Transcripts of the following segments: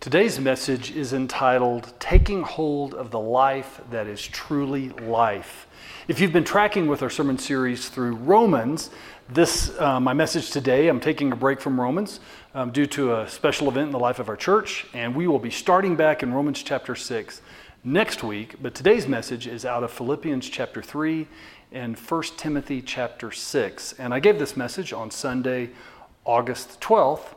Today's message is entitled, Taking Hold of the Life That Is Truly Life. If you've been tracking with our sermon series through Romans, my message today, I'm taking a break from Romans due to a special event in the life of our church, and we will be starting back in Romans chapter 6 next week, but today's message is out of Philippians chapter 3 and 1 Timothy chapter 6. And I gave this message on Sunday, August 12th,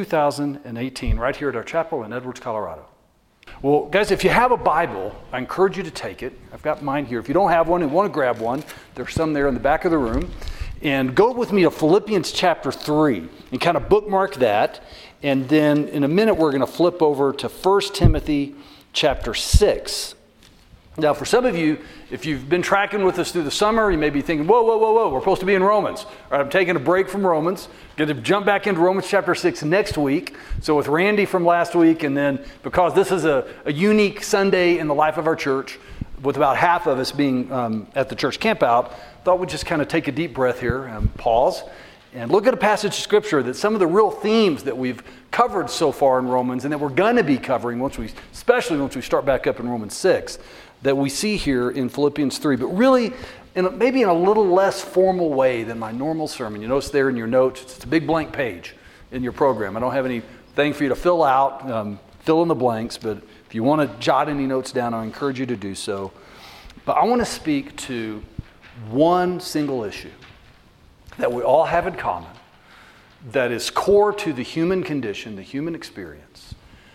2018, right here at our chapel in Edwards, Colorado. Well, guys, if you have a Bible, I encourage you to take it. I've got mine here. If you don't have one and want to grab one, there's some there in the back of the room. And go with me to Philippians chapter 3 and kind of bookmark that. And then in a minute, we're going to flip over to 1 Timothy chapter 6. Now, for some of you, if you've been tracking with us through the summer, you may be thinking, whoa, we're supposed to be in Romans. All right, I'm taking a break from Romans. Going to jump back into Romans chapter 6 next week. So with Randy from last week, and then because this is a unique Sunday in the life of our church, with about half of us being at the church campout, thought we'd just kind of take a deep breath here and pause and look at a passage of Scripture that some of the real themes that we've covered so far in Romans and that we're going to be covering, especially once we start back up in Romans 6, that we see here in Philippians 3, but really maybe in a little less formal way than my normal sermon. You notice there in your notes, it's a big blank page in your program. I don't have anything for you to fill out, fill in the blanks, but if you want to jot any notes down, I encourage you to do so. But I want to speak to one single issue that we all have in common, that is core to the human condition, the human experience,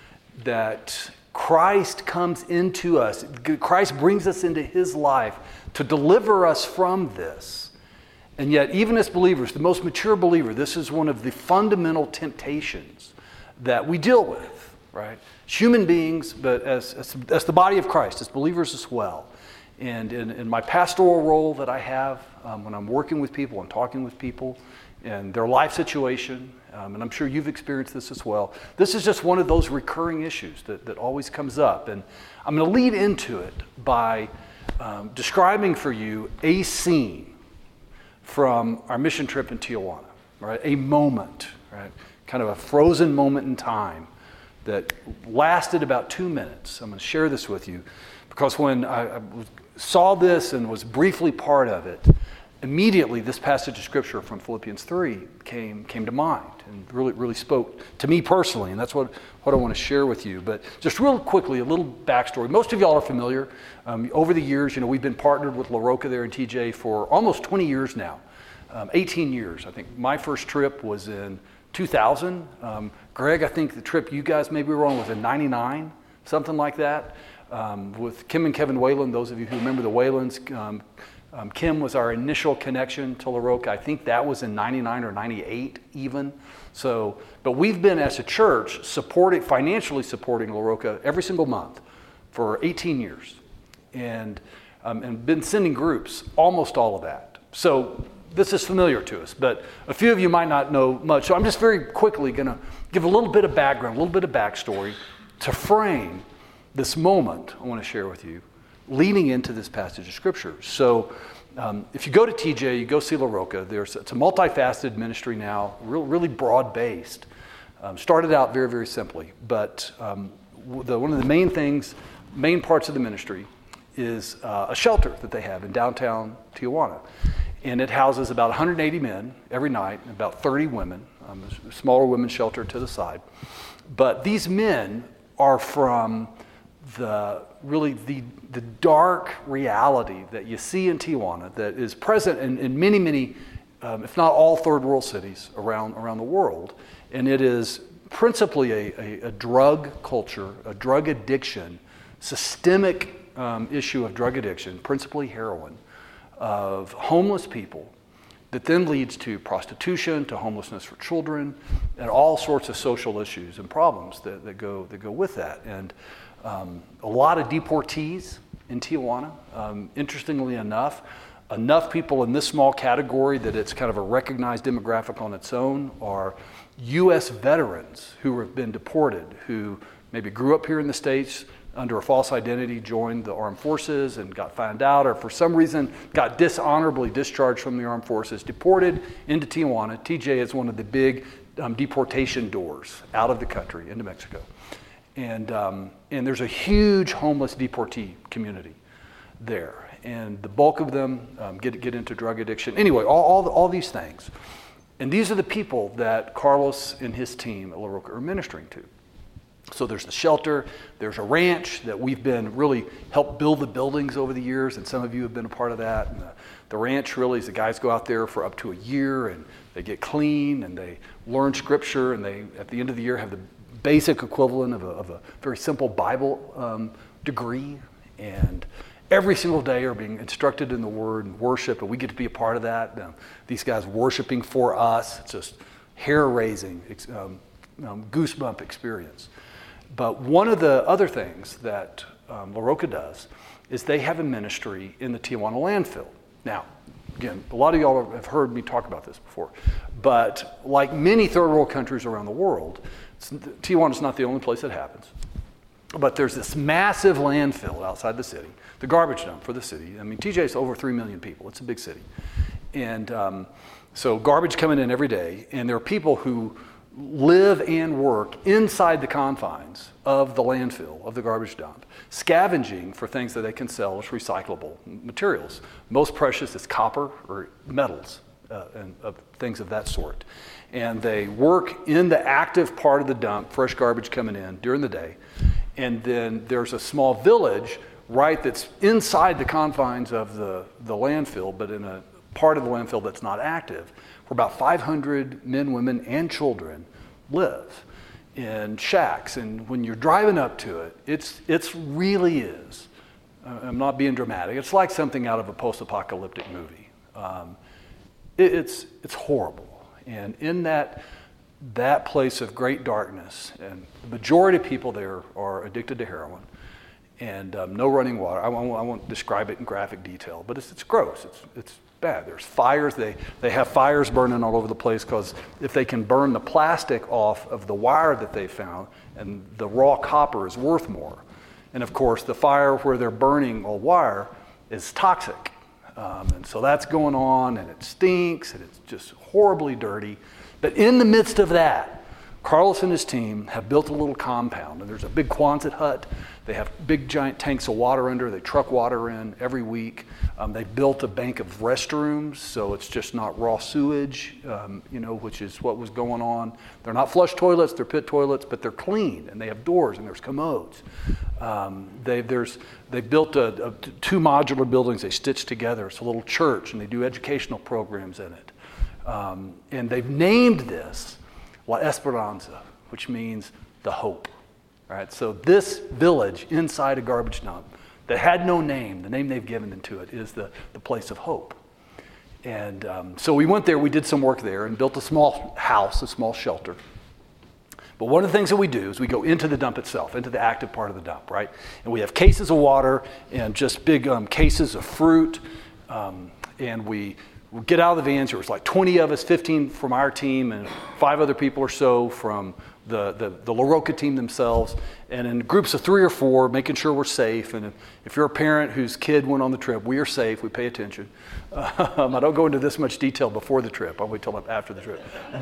that Christ comes into us. Christ brings us into his life to deliver us from this. And yet, even as believers, the most mature believer, this is one of the fundamental temptations that we deal with, right? As human beings, but as the body of Christ, as believers as well. And in my pastoral role that I have, when I'm working with people and talking with people and their life situation, and I'm sure you've experienced this as well, this is just one of those recurring issues that always comes up. And I'm going to lead into it by describing for you a scene from our mission trip in Tijuana, right? A moment, right? Kind of a frozen moment in time that lasted about 2 minutes. I'm going to share this with you because when I saw this and was briefly part of it, immediately this passage of Scripture from Philippians 3 came to mind and really spoke to me personally, and that's what I want to share with you. But just real quickly, a little backstory. Most of y'all are familiar. Over the years, we've been partnered with La Roca there in TJ for almost 20 years now, 18 years. I think my first trip was in 2000. Greg, I think the trip you guys maybe were on was in 99, something like that, with Kim and Kevin Whalen. Those of you who remember the Whalens, Kim was our initial connection to La Roca. I think that was in 99 or 98 even. So, but we've been as a church financially supporting La Roca every single month for 18 years. And been sending groups, almost all of that. So this is familiar to us, but a few of you might not know much. So I'm just very quickly going to give a little bit of background, a little bit of backstory to frame this moment I want to share with you leading into this passage of Scripture. So if you go to TJ, you go see La Roca, it's a multifaceted ministry now, really broad-based. Started out very, very simply, but one of the main parts of the ministry is a shelter that they have in downtown Tijuana. And it houses about 180 men every night, and about 30 women, a smaller women's shelter to the side. But these men are from the dark reality that you see in Tijuana that is present in many, if not all third world cities around the world. And it is principally a drug culture, a drug addiction, systemic issue of drug addiction, principally heroin, of homeless people that then leads to prostitution, to homelessness for children, and all sorts of social issues and problems that go with that. And a lot of deportees in Tijuana. Interestingly enough people in this small category that it's kind of a recognized demographic on its own are U.S. veterans who have been deported, who maybe grew up here in the States under a false identity, joined the armed forces and got found out, or for some reason got dishonorably discharged from the armed forces, deported into Tijuana. TJ is one of the big deportation doors out of the country into Mexico. And there's a huge homeless deportee community there. And the bulk of them get into drug addiction. Anyway, all these things. And these are the people that Carlos and his team at La Roca are ministering to. So there's the shelter, there's a ranch that we've been really helped build the buildings over the years, and some of you have been a part of that. And the ranch really is the guys go out there for up to a year, and they get clean, and they learn scripture, and they, at the end of the year, have the basic equivalent of a very simple Bible degree. And every single day are being instructed in the Word and worship, and we get to be a part of that. These guys worshiping for us, it's just hair-raising, goosebump experience. But one of the other things that La Roca does is they have a ministry in the Tijuana landfill. Now, again, a lot of y'all have heard me talk about this before, but like many third world countries around the world, Tijuana is not the only place it happens. But there's this massive landfill outside the city, the garbage dump for the city. I mean, TJ is over 3 million people. It's a big city. And so garbage coming in every day, and there are people who live and work inside the confines of the landfill, of the garbage dump, scavenging for things that they can sell as recyclable materials. Most precious is copper or metals and things of that sort. And they work in the active part of the dump, fresh garbage coming in during the day. And then there's a small village, right, that's inside the confines of the landfill, but in a part of the landfill that's not active, where about 500 men, women, and children live in shacks. And when you're driving up to it, it's really is. I'm not being dramatic. It's like something out of a post-apocalyptic movie. It's horrible. And in that place of great darkness, and the majority of people there are addicted to heroin, and no running water. I won't describe it in graphic detail, but it's gross. It's bad. There's fires. They have fires burning all over the place because if they can burn the plastic off of the wire that they found, and the raw copper is worth more. And of course, the fire where they're burning a wire is toxic. And so that's going on, and it stinks, and it's just horribly dirty. But in the midst of that, Carlos and his team have built a little compound, and there's a big Quonset hut. They have big giant tanks of water under. They truck water in every week. They built a bank of restrooms, so it's just not raw sewage, which is what was going on. They're not flush toilets, they're pit toilets, but they're clean, and they have doors, and there's commodes. They built two modular buildings they stitched together. It's a little church, and they do educational programs in it. And they've named this La Esperanza, which means the hope. All right, so this village inside a garbage dump that had no name, the name they've given to it is the place of hope. And so we went there, we did some work there and built a small house, a small shelter. But one of the things that we do is we go into the dump itself, into the active part of the dump, right? And we have cases of water and just big cases of fruit. And we get out of the vans. There was like 20 of us, 15 from our team and 5 other people or so from the La Roca team themselves, and in groups of 3 or 4, making sure we're safe. And if you're a parent whose kid went on the trip, we are safe. We pay attention. I don't go into this much detail before the trip. I'll wait till after the trip.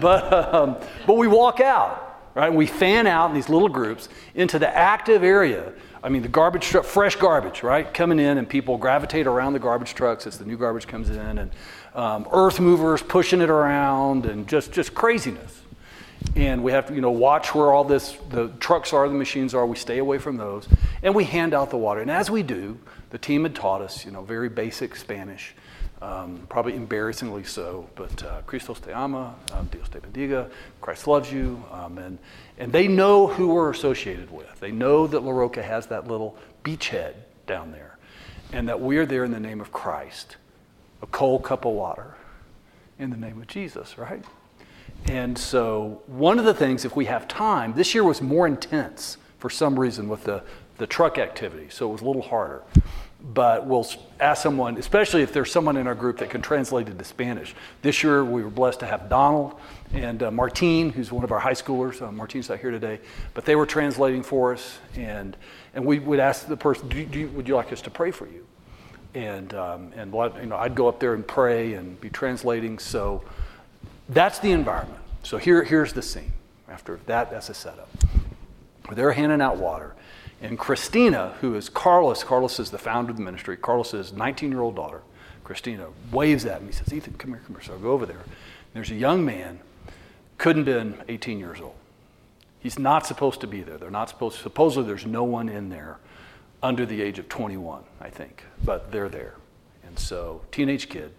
But we walk out, right? And we fan out in these little groups into the active area. I mean, the garbage truck, fresh garbage, right? Coming in, and people gravitate around the garbage trucks as the new garbage comes in, and earth movers pushing it around, and just craziness. And we have to, watch where all the trucks are, the machines are. We stay away from those, and we hand out the water. And as we do, the team had taught us, very basic Spanish, probably embarrassingly so. But Christos te ama, Dios te bendiga, Christ loves you, and they know who we're associated with. They know that La Roca has that little beachhead down there, and that we are there in the name of Christ, a cold cup of water, in the name of Jesus, right? And so one of the things, if we have time, this year was more intense for some reason with the truck activity, so it was a little harder. But we'll ask someone, especially if there's someone in our group that can translate it to Spanish. This year we were blessed to have Donald and Martine, who's one of our high schoolers. Martine's not here today, but they were translating for us. And we would ask the person, would you like us to pray for you? And I'd go up there and pray and be translating. So that's the environment. So here's the scene. After that, that's a setup. They're handing out water. And Christina, who is Carlos is the founder of the ministry. Carlos's 19-year-old daughter, Christina, waves at me. He says, Ethan, come here. So I go over there. And there's a young man, couldn't have been 18 years old. He's not supposed to be there. Supposedly there's no one in there under the age of 21, I think. But they're there. And so, teenage kid.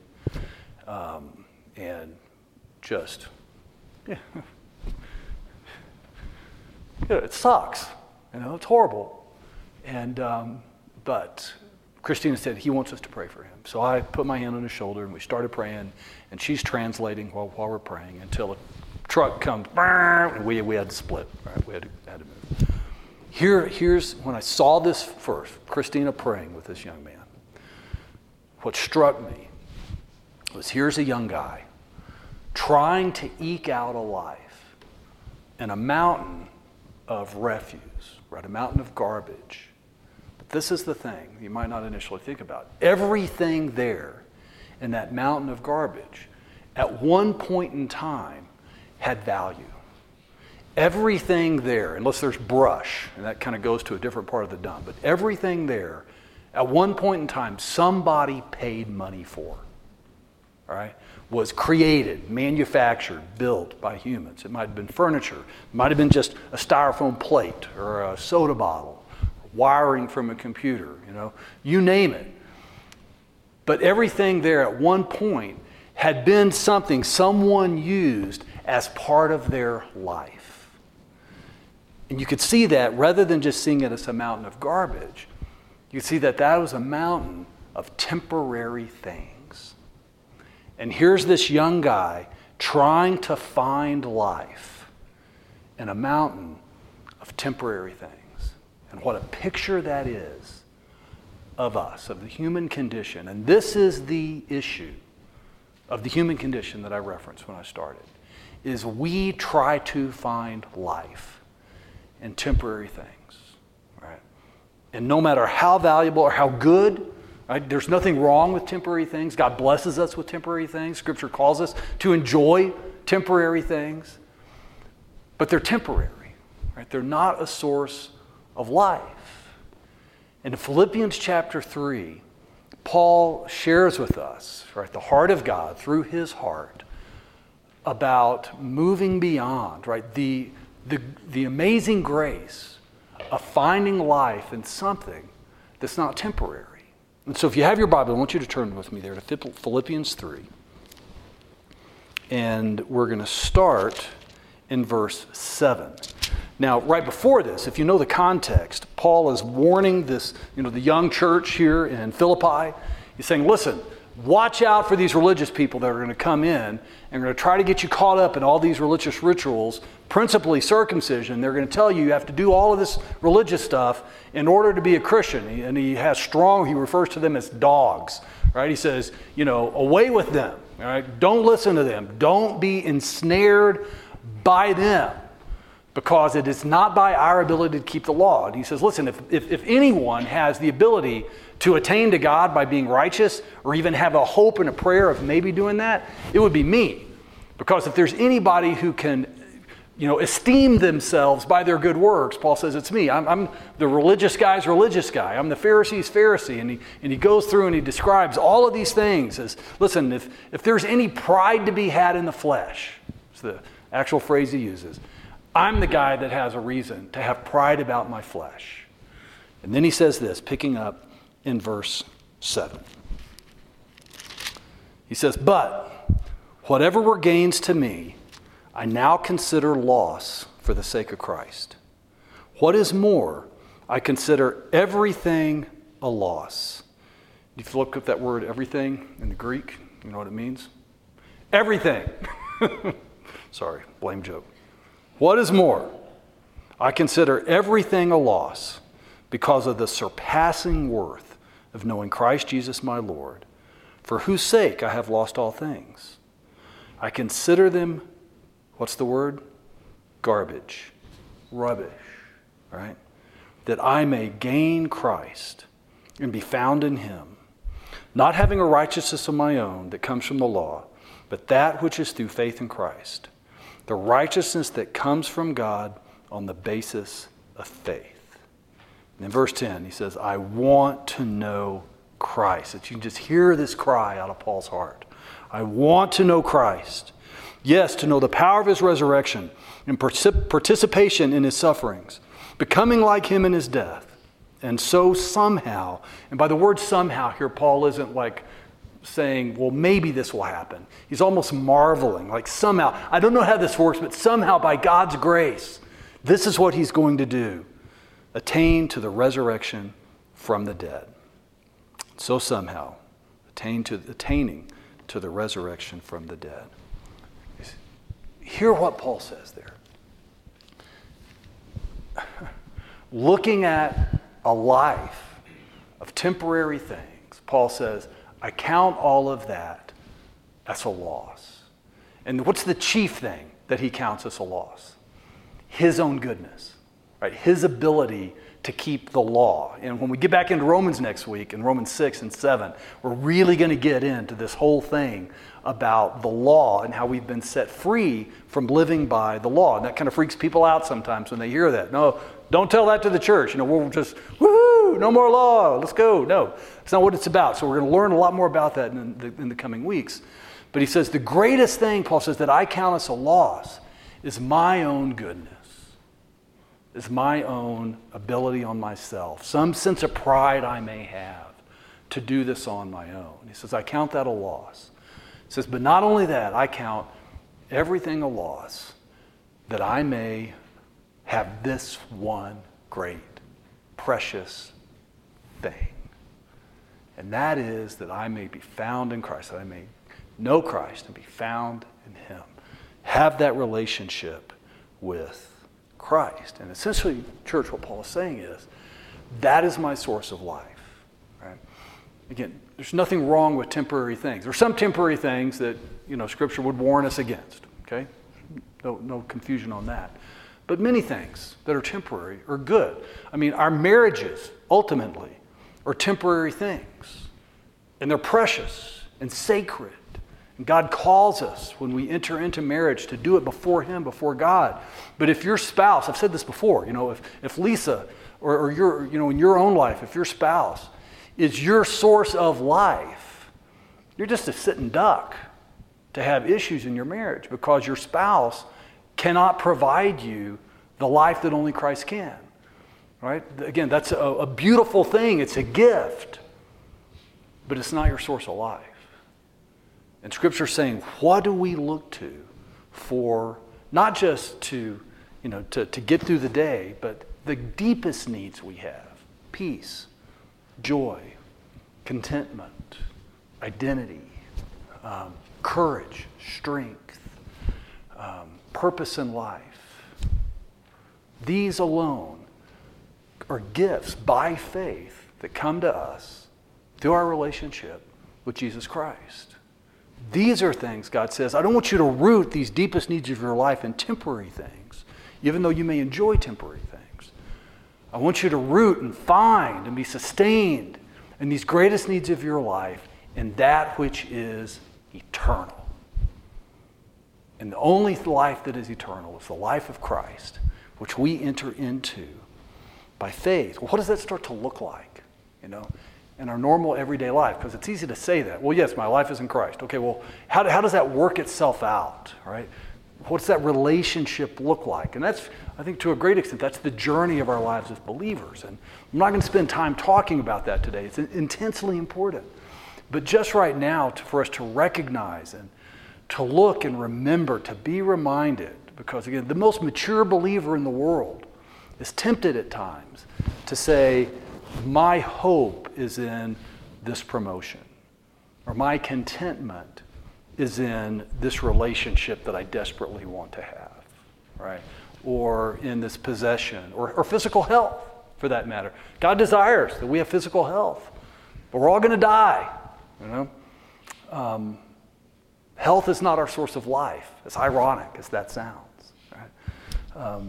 And just, it sucks. It's horrible. And but Christina said he wants us to pray for him. So I put my hand on his shoulder and we started praying, and she's translating while we're praying until a truck comes, and we had to split. Right? We had to move. Here's when I saw this first, Christina praying with this young man. What struck me was here's a young guy trying to eke out a life in a mountain of refuse, right? A mountain of garbage. But this is the thing you might not initially think about. Everything there in that mountain of garbage at one point in time had value. Everything there, unless there's brush, and that kind of goes to a different part of the dump, but everything there at one point in time somebody paid money for, all right? Was created, manufactured, built by humans. It might have been furniture. It might have been just a styrofoam plate or a soda bottle, wiring from a computer, you name it. But everything there at one point had been something someone used as part of their life. And you could see that rather than just seeing it as a mountain of garbage, you could see that was a mountain of temporary things. And here's this young guy trying to find life in a mountain of temporary things. And what a picture that is of us, of the human condition. And this is the issue of the human condition that I referenced when I started, is we try to find life in temporary things, right? And no matter how valuable or how good, right? There's nothing wrong with temporary things. God blesses us with temporary things. Scripture calls us to enjoy temporary things. But they're temporary, right? They're not a source of life. And in Philippians chapter 3, Paul shares with us, right, the heart of God through his heart about moving beyond, right, the amazing grace of finding life in something that's not temporary. And so if you have your Bible, I want you to turn with me there to Philippians 3. And we're going to start in verse 7. Now, right before this, if you know the context, Paul is warning this, the young church here in Philippi. He's saying, listen, watch out for these religious people that are going to come in and are going to try to get you caught up in all these religious rituals, principally circumcision. They're going to tell you have to do all of this religious stuff in order to be a Christian. And he refers to them as dogs, right? He says, away with them, all right? Don't listen to them. Don't be ensnared by them, because it is not by our ability to keep the law. And he says, listen, if anyone has the ability to attain to God by being righteous, or even have a hope and a prayer of maybe doing that, it would be me. Because if there's anybody who can, esteem themselves by their good works, Paul says it's me. I'm the religious guy's religious guy. I'm the Pharisee's Pharisee. And he goes through and he describes all of these things as, listen, if there's any pride to be had in the flesh, it's the actual phrase he uses, I'm the guy that has a reason to have pride about my flesh. And then he says this, picking up in verse 7. He says, but whatever were gains to me, I now consider loss for the sake of Christ. What is more, I consider everything a loss. If you look up that word everything in the Greek, you know what it means? Everything. Sorry, blame joke. What is more, I consider everything a loss because of the surpassing worth of knowing Christ Jesus my Lord, for whose sake I have lost all things. I consider them, what's the word? Garbage, rubbish, right? That I may gain Christ and be found in him, not having a righteousness of my own that comes from the law, but that which is through faith in Christ, the righteousness that comes from God on the basis of faith. And in verse 10, he says, I want to know Christ. That you can just hear this cry out of Paul's heart. I want to know Christ. Yes, to know the power of his resurrection and participation in his sufferings, becoming like him in his death. And so somehow, and by the word somehow here, Paul isn't like saying, well, maybe this will happen. He's almost marveling, like somehow, I don't know how this works, but somehow by God's grace, this is what he's going to do. Attain to the resurrection from the dead. So somehow, attaining to the resurrection from the dead. Hear what Paul says there. Looking at a life of temporary things, Paul says, I count all of that as a loss. And what's the chief thing that he counts as a loss? His own goodness, right? His ability to keep the law. And when we get back into Romans next week, in Romans 6 and 7, we're really going to get into this whole thing about the law and how we've been set free from living by the law. And that kind of freaks people out sometimes when they hear that. No, don't tell that to the church. We'll just, woohoo, no more law, let's go. No, it's not what it's about. So we're going to learn a lot more about that in the coming weeks. But he says, the greatest thing, Paul says, that I count as a loss is my own goodness. Is my own ability on myself, some sense of pride I may have to do this on my own. He says, I count that a loss. He says, but not only that, I count everything a loss that I may have this one great, precious thing. And that is that I may be found in Christ, that I may know Christ and be found in him. Have that relationship with Christ. And essentially, church, what Paul is saying is, that is my source of life. Right? Again, there's nothing wrong with temporary things. There's some temporary things that, Scripture would warn us against. Okay? No confusion on that. But many things that are temporary are good. Our marriages, ultimately, are temporary things. And they're precious and sacred. And God calls us when we enter into marriage to do it before him, before God. But if your spouse, I've said this before, if Lisa or your, in your own life, if your spouse is your source of life, you're just a sitting duck to have issues in your marriage because your spouse cannot provide you the life that only Christ can. Right? Again, that's a beautiful thing. It's a gift. But it's not your source of life. And Scripture's saying, what do we look to for, not just to get through the day, but the deepest needs we have: peace, joy, contentment, identity, courage, strength, purpose in life. These alone are gifts by faith that come to us through our relationship with Jesus Christ. These are things, God says, I don't want you to root these deepest needs of your life in temporary things, even though you may enjoy temporary things. I want you to root and find and be sustained in these greatest needs of your life in that which is eternal. And the only life that is eternal is the life of Christ, which we enter into by faith. Well, what does that start to look like, in our normal everyday life? Because it's easy to say that. Well, yes, my life is in Christ. Okay, well, how does that work itself out, right? What's that relationship look like? And that's, I think, to a great extent, that's the journey of our lives as believers. And I'm not going to spend time talking about that today. It's intensely important. But just right now, for us to recognize and to look and remember, to be reminded, because again, the most mature believer in the world is tempted at times to say, my hope is in this promotion, or my contentment is in this relationship that I desperately want to have, right? Or in this possession, or physical health, for that matter. God desires that we have physical health, but we're all going to die, Health is not our source of life, as ironic as that sounds, right?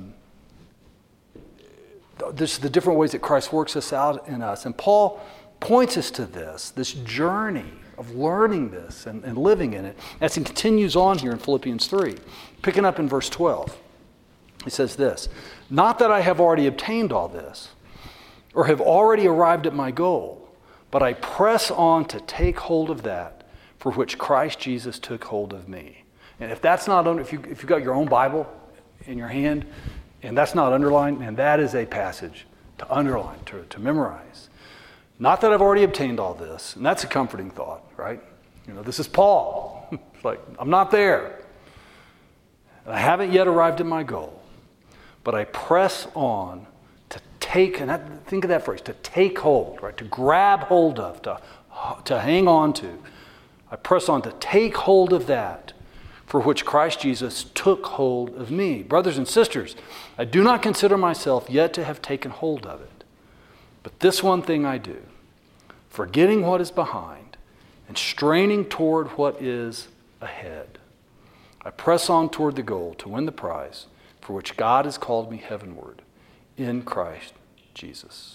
This is the different ways that Christ works us out in us. And Paul points us to this journey of learning this and living in it as he continues on here in Philippians 3. Picking up in verse 12. He says this, "Not that I have already obtained all this, or have already arrived at my goal, but I press on to take hold of that for which Christ Jesus took hold of me." And if that's not, if you've got your own Bible in your hand, and that's not underlined, man, that is a passage to underline, to memorize. Not that I've already obtained all this, and that's a comforting thought, right? This is Paul. It's like, I'm not there. And I haven't yet arrived at my goal, but I press on to take, and think of that phrase, to take hold, right? To grab hold of, to hang on to. I press on to take hold of that for which Christ Jesus took hold of me. Brothers and sisters, I do not consider myself yet to have taken hold of it. But this one thing I do, forgetting what is behind and straining toward what is ahead, I press on toward the goal to win the prize for which God has called me heavenward in Christ Jesus.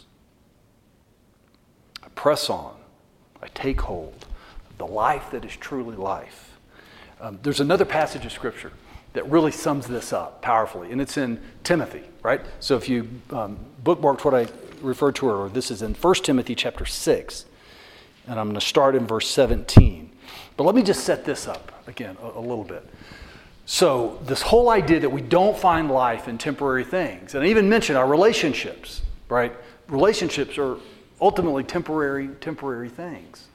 I press on. I take hold of the life that is truly life. There's another passage of Scripture that really sums this up powerfully, and it's in Timothy, right? So if you bookmarked what I referred to earlier, this is in 1 Timothy chapter 6, and I'm going to start in verse 17. But let me just set this up again a little bit. So this whole idea that we don't find life in temporary things, and I even mentioned our relationships, right? Relationships are ultimately temporary things.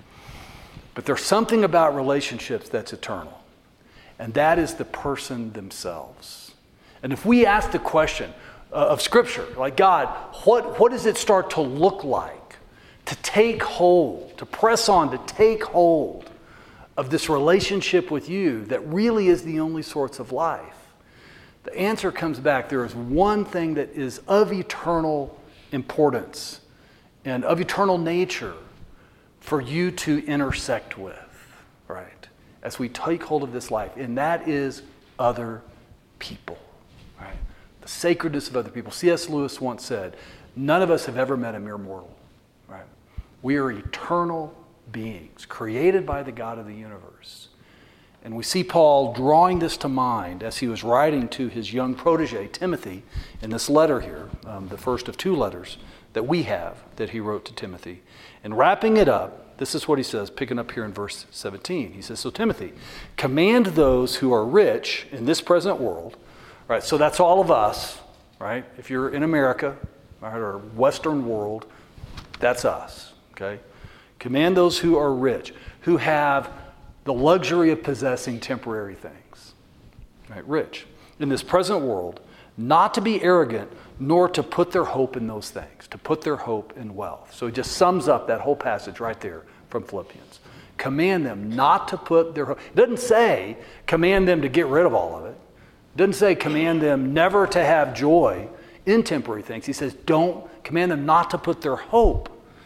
But there's something about relationships that's eternal, and that is the person themselves. And if we ask the question of Scripture, like, God, what does it start to look like to take hold, to press on, to take hold of this relationship with you that really is the only source of life? The answer comes back. There is one thing that is of eternal importance and of eternal nature for you to intersect with, right? As we take hold of this life, and that is other people, right? The sacredness of other people. C.S. Lewis once said, none of us have ever met a mere mortal, right? We are eternal beings created by the God of the universe. And we see Paul drawing this to mind as he was writing to his young protege, Timothy, in this letter here, the first of two letters that we have that he wrote to Timothy. And wrapping it up, this is what he says, picking up here in verse 17. He says, "So Timothy, command those who are rich in this present world," right? So that's all of us, right? If you're in America, right, or Western world, that's us, okay? Command those who are rich, who have the luxury of possessing temporary things, right? Rich in this present world, not to be arrogant, nor to put their hope in those things, to put their hope in wealth. So he just sums up that whole passage right there from Philippians. Command them not to put their hope. It doesn't say command them to get rid of all of it. It doesn't say command them never to have joy in temporary things. He says don't command them not to put their hope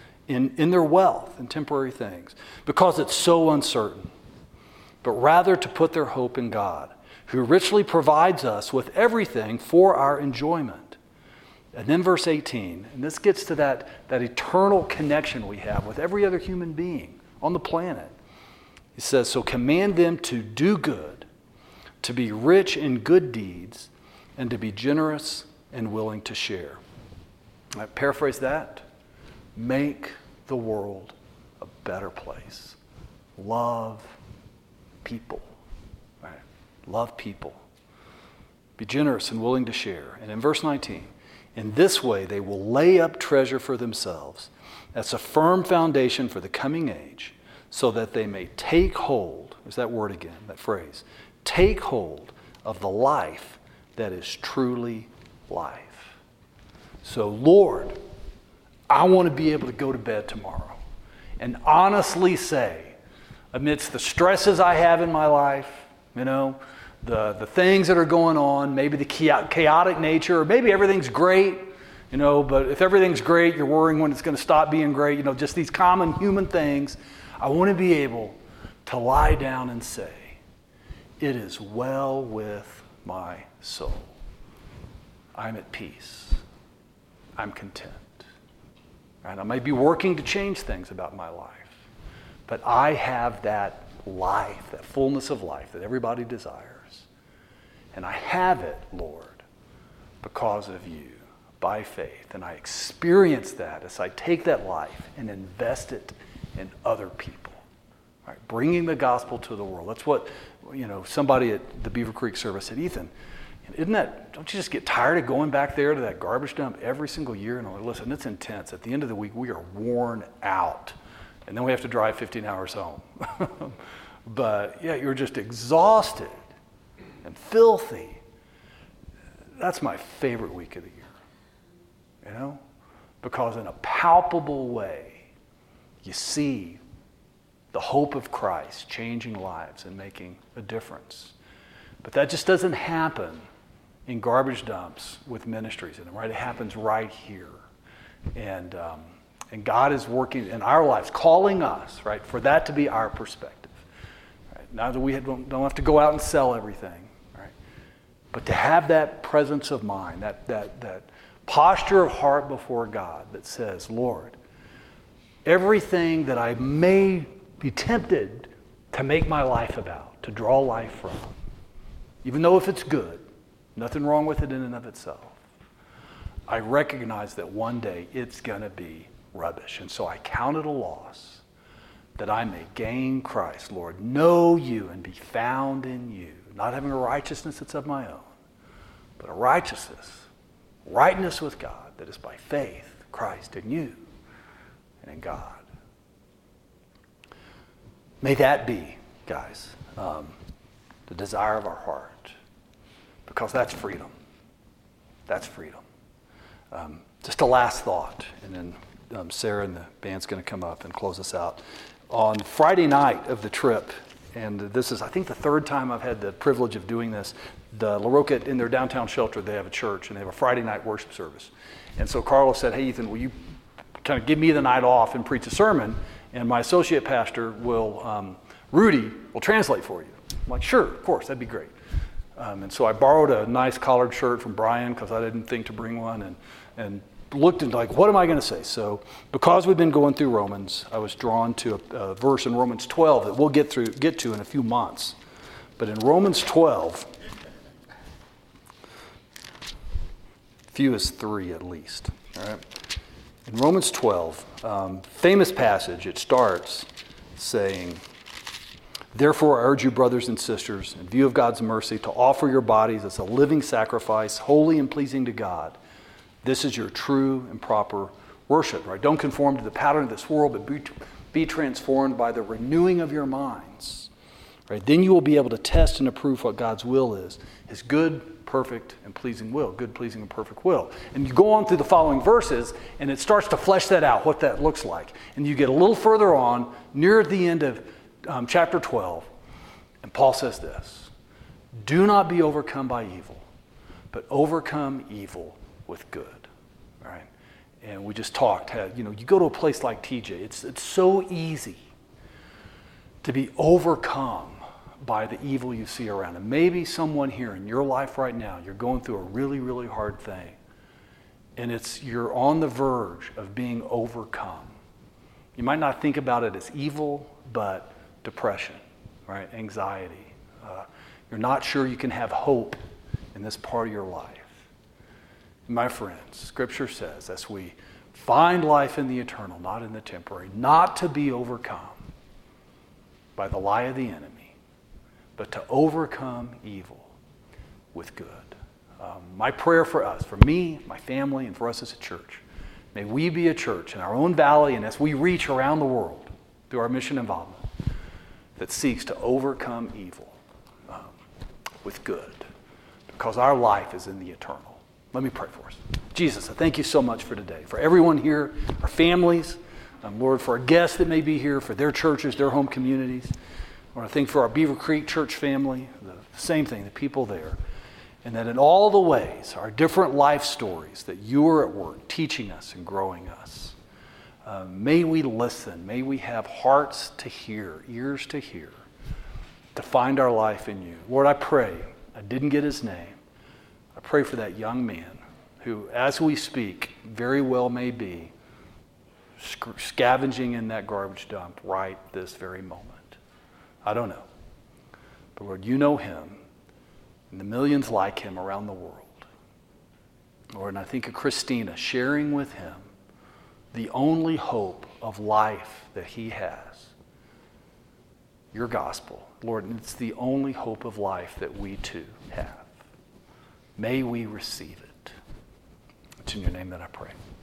in their wealth and temporary things because it's so uncertain, but rather to put their hope in God, who richly provides us with everything for our enjoyment. And then verse 18, and this gets to that eternal connection we have with every other human being on the planet. He says, so command them to do good, to be rich in good deeds, and to be generous and willing to share. I paraphrase that. Make the world a better place. Love people. Right? Love people. Be generous and willing to share. And in verse 19, in this way they will lay up treasure for themselves as a firm foundation for the coming age, so that they may take hold, there's that word again, that phrase, take hold of the life that is truly life. So Lord, I want to be able to go to bed tomorrow and honestly say, amidst the stresses I have in my life, the things that are going on, maybe the chaotic nature, or maybe everything's great, but if everything's great, you're worrying when it's going to stop being great, just these common human things. I want to be able to lie down and say, it is well with my soul. I'm at peace. I'm content. Right? I may be working to change things about my life, but I have that life, that fullness of life that everybody desires. And I have it, Lord, because of you, by faith. And I experience that as I take that life and invest it in other people. Right? Bringing the gospel to the world. That's what, somebody at the Beaver Creek service said, Ethan, don't you just get tired of going back there to that garbage dump every single year? And I'm like, listen, it's intense. At the end of the week, we are worn out. And then we have to drive 15 hours home. But yeah, you're just exhausted and filthy. That's my favorite week of the year. Because in a palpable way, you see the hope of Christ changing lives and making a difference. But that just doesn't happen in garbage dumps with ministries in them, right? It happens right here. And God is working in our lives, calling us, right, for that to be our perspective. Right? Now that we don't have to go out and sell everything, right? But to have that presence of mind, that posture of heart before God that says, Lord, everything that I may be tempted to make my life about, to draw life from, even though if it's good, nothing wrong with it in and of itself, I recognize that one day it's going to be rubbish. And so I count it a loss that I may gain Christ, Lord, know you and be found in you, not having a righteousness that's of my own, but a rightness with God that is by faith, Christ in you and in God. May that be, guys, the desire of our heart. Because that's freedom. That's freedom. Just a last thought, and then Sarah and the band's going to come up and close us out. On Friday night of the trip, and this is, I think, the third time I've had the privilege of doing this, the La Roca, in their downtown shelter, they have a church, and they have a Friday night worship service. And so Carlos said, hey, Ethan, will you kind of give me the night off and preach a sermon, and my associate pastor, Rudy, will translate for you. I'm like, sure, of course, that'd be great. And so I borrowed a nice collared shirt from Brian because I didn't think to bring one, and looked and like, what am I going to say? So because we've been going through Romans, I was drawn to a verse in Romans 12 that we'll get to in a few months. But in Romans 12, few is 3 at least. All right. In Romans 12, famous passage, it starts saying, therefore, I urge you, brothers and sisters, in view of God's mercy, to offer your bodies as a living sacrifice, holy and pleasing to God. This is your true and proper worship. Right? Don't conform to the pattern of this world, but be transformed by the renewing of your minds. Right? Then you will be able to test and approve what God's will is, His good, perfect, and pleasing will. Good, pleasing, and perfect will. And you go on through the following verses, and it starts to flesh that out, what that looks like. And you get a little further on, near the end of chapter 12, and Paul says this, do not be overcome by evil, but overcome evil with good. All right? And we just talked, you go to a place like TJ, it's so easy to be overcome by the evil you see around. And maybe someone here in your life right now, you're going through a really, really hard thing, and you're on the verge of being overcome. You might not think about it as evil, but depression, right? Anxiety. You're not sure you can have hope in this part of your life. My friends, Scripture says, as we find life in the eternal, not in the temporary, not to be overcome by the lie of the enemy, but to overcome evil with good. My prayer for us, for me, my family, and for us as a church, may we be a church in our own valley and as we reach around the world through our mission involvement, that seeks to overcome evil with good, because our life is in the eternal. Let me pray for us. Jesus, I thank you so much for today, for everyone here, our families, Lord, for our guests that may be here, for their churches, their home communities. Lord, I thank for our Beaver Creek church family, the same thing, the people there, and that in all the ways, our different life stories, that you are at work teaching us and growing us. May we listen. May we have hearts to hear, ears to hear, to find our life in you. Lord, I pray, I didn't get his name. I pray for that young man who, as we speak, very well may be scavenging in that garbage dump right this very moment. I don't know. But Lord, you know him and the millions like him around the world. Lord, and I think of Christina sharing with him the only hope of life that he has, your gospel. Lord, and it's the only hope of life that we too have. May we receive it. It's in your name that I pray.